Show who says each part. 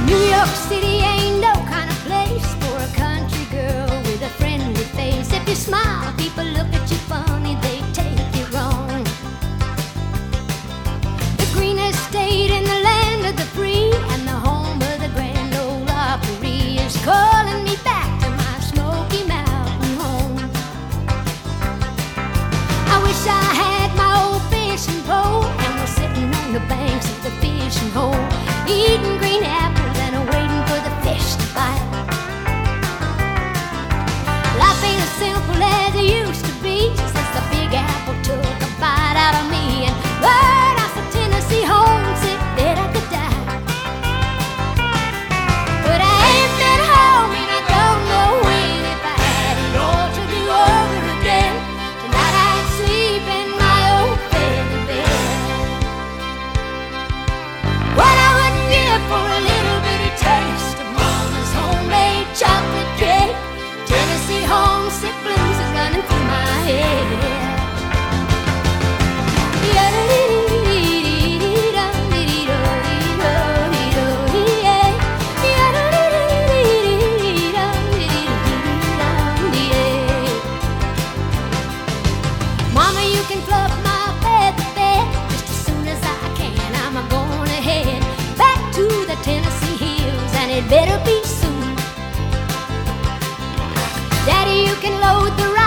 Speaker 1: New York City ain't no kind of place for a country girl with a friendly face. If you smile, people look at you funny, they take you wrong. The greenest state in the land of the free and the home of the Grand Ole Opry is calling me back to my Smoky Mountain home. I wish I had my old fishing pole and was sitting on the banks of the fishing hole, eating green apples and waiting for the fish to bite. Life ain't as simple as it used to be since the Big Apple took a bite out of me. And Lord, I'm so Tennessee homesick that I could die. But I ain't been home and I don't know when. If I had it all to do over again, tonight I'd sleep in my old feather bed. What I wouldn't give for a little bitty taste of Mama's homemade chocolate cake. Tennessee homesick blues is running through my head. Mama, you can fluff my feather bed just as soon as I can. I'm gonna head back to the Tennessee hills, and it better be soon. Daddy, you can load the